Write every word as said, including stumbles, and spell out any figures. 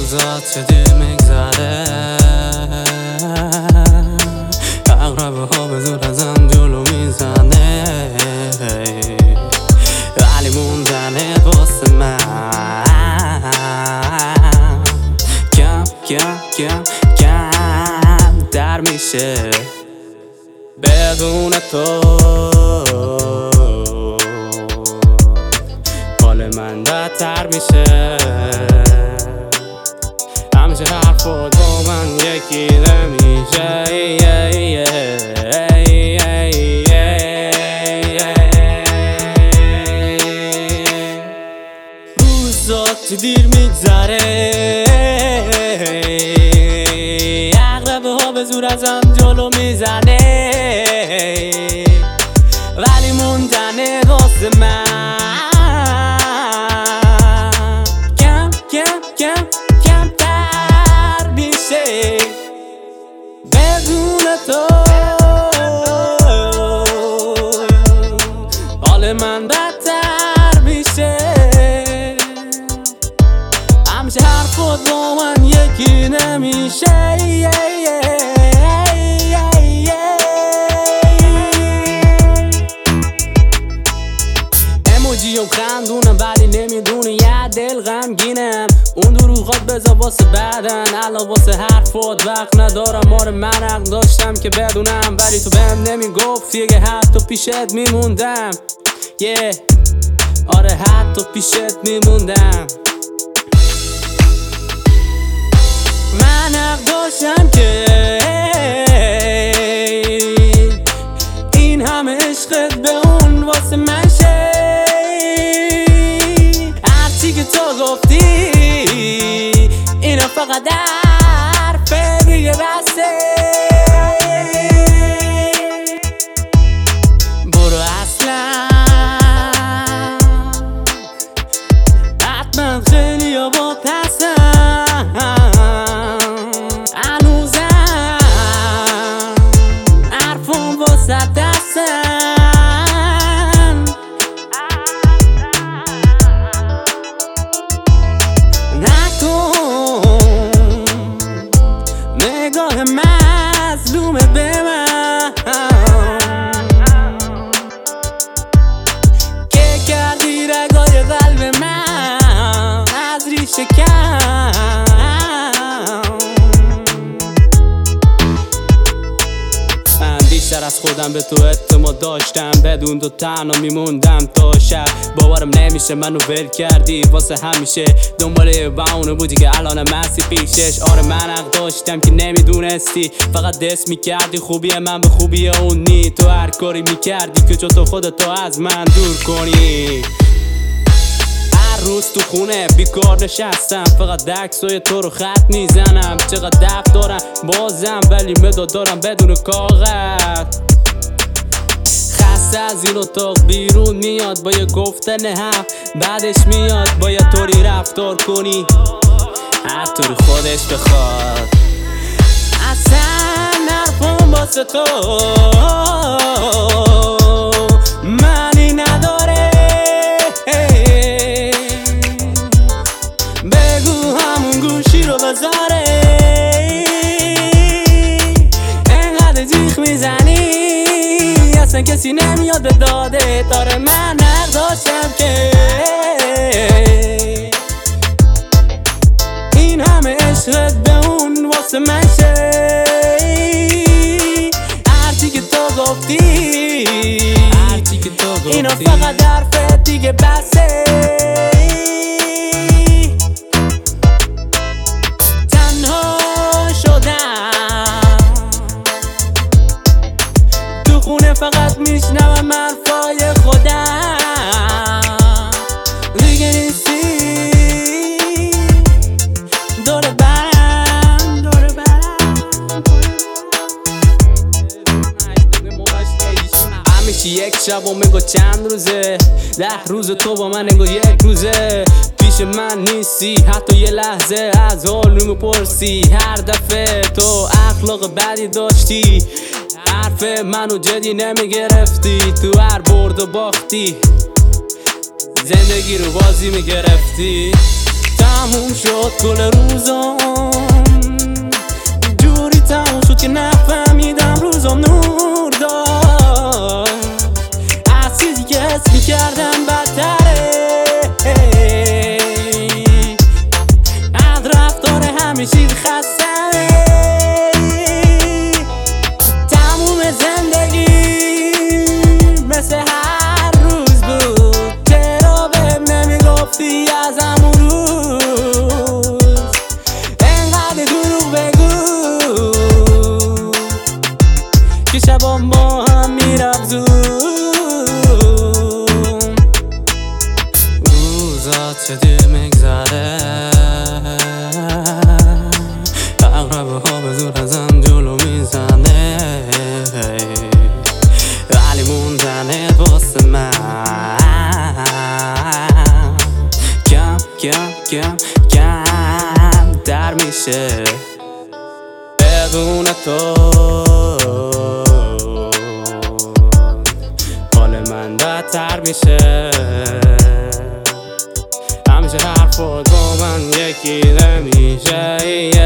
روزات چه دیر میگذره، اقربه ها به زور ازم جلو میزنه، ولی موندنه واسه من کم کم کم کم در میشه بدون تو. حال من بدتر میشه، همیشه حرفات با من یکی نمیشه. روزات دیر میگذره، اقربه ها به زور ازم جلو میزنه، ولی موندنه واسه من کم کم کم کم تر میشه بدون تو. حال من بدتر میشه، همیشه حرفات با من یکی نمیشه. اموجیم خندونم ولی نمیدونه یه دل غمگینم. اون دروغات بذار واسه بعدن، الان واسه حرفات وقت ندارم. آره من حق داشتم که بدونم، ولی تو بهم نمیگفتی که حتی پیشت میموندم. yeah. آره حتی پیشت میموندم. من حق داشتم که این همه عشقت به اون واسه من شه. هرچی که تو گفتی اینا فقط حرفه دیگه بسه. برو اصلا حتما خیلی ها با ترسم، هنوزم حرفم واسه دستم. نکن نگاه مظلومه به من که کردی رگای قلب من از ریشه کم. من بیشتر از خودم به تو اعتماد داشتم، بدون تو تنها میموندم تا شب. باورم نمیشه منو ول کردی واسه همیشه، دنباله بهونه بودی که الانم هستی پیشش. آره من حق داشتم که نمیدونستی، فقط دست میکردی خوبی من به خوبی اون نی. تو هر کاری میکردی که تو خودتو از من دور کنی. هر روز تو خونه بیکار نشستم، فقط عکسای تو رو خط میزنم. چقدر دفع دارم بازم ولی مداد دارم بدون کاغذ. خسته از این اتاق بیرون میاد با یه گفتن هم، بعدش میاد با یه طوری رفتار کنی هر طوری خودش بخواد. اصلا حرفم واسه تو معنی نداره. بگو همون گوشی رو بذاره، انقدر جیغ میزنی اصلا کسی نمیاد به داده. داره من حق داشتم که این همه عشقت به اون واسه من شه. هرچی که تو گفتی اینا فقط حرفت دیگه بسه. تنها شدم تو خونه، فقط میشنوم حرفای خودم. دیگه نیستی دور برم دور برم. همیشه یک شب و میگو چند روزه، ده روز تو با من انگار یک روزه. پیش من نیستی حتی یه لحظه، از حال میپرسی هر دفعه. تو اخلاق بدی داشتی، حرف منو جدی نمیگرفتی. تو هر برد و باختی زندگی رو بازی میگرفتی. تموم شد کل روزم، جوری تموم شد که نفهمیدم روزم نور داشت از چیزی که حس میکردم بدتره، از رفتار همه چیز خستمه. تموم زندگی مثل هر روز بود، چرا بهم نمیگفتی از همون روز انقدر دروغ بگو که شبام با هم میرفت زود. روزات چه دیر میگذره، اقربه ها به زور ازم جلو میزنه، ولی موندنت واسه من کم کم کم کم در میشه بدون تو. حال من بدتر میشه، همیشه حرفات با من یکی نمیشه.